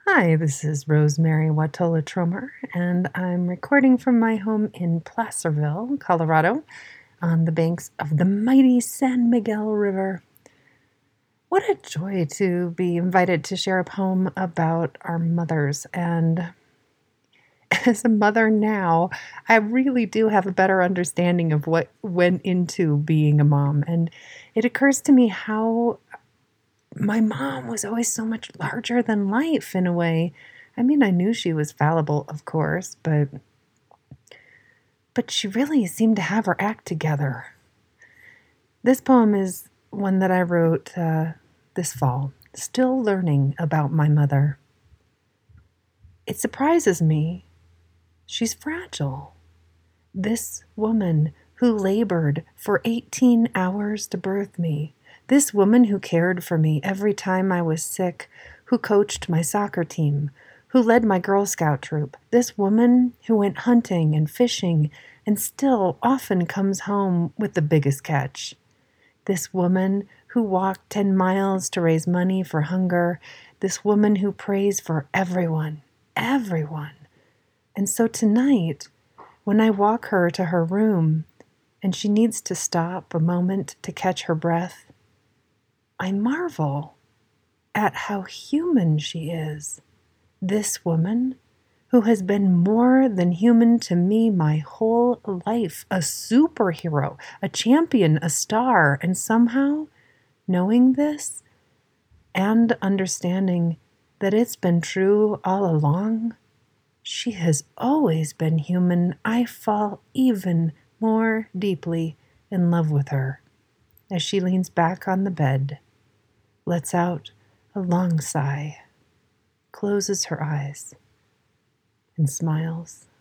Hi, this is Rosemary Watola Tromer, and I'm recording from my home in Placerville, Colorado, on the banks of the mighty San Miguel River. What a joy to be invited to share a poem about our mothers. And as a mother now, I really do have a better understanding of what went into being a mom. And it occurs to me how my mom was always so much larger than life in a way. I mean, I knew she was fallible, of course, but she really seemed to have her act together. This poem is one that I wrote this fall, still learning about my mother. It surprises me. She's fragile. This woman who labored for 18 hours to birth me, this woman who cared for me every time I was sick, who coached my soccer team, who led my Girl Scout troop, this woman who went hunting and fishing and still often comes home with the biggest catch. This woman who walked 10 miles to raise money for hunger, this woman who prays for everyone, everyone. And so tonight, when I walk her to her room and she needs to stop a moment to catch her breath, I marvel at how human she is. This woman who has been more than human to me my whole life, a superhero, a champion, a star, and somehow, knowing this and understanding that it's been true all along, she has always been human. I fall even more deeply in love with her as she leans back on the bed, lets out a long sigh, closes her eyes, and smiles.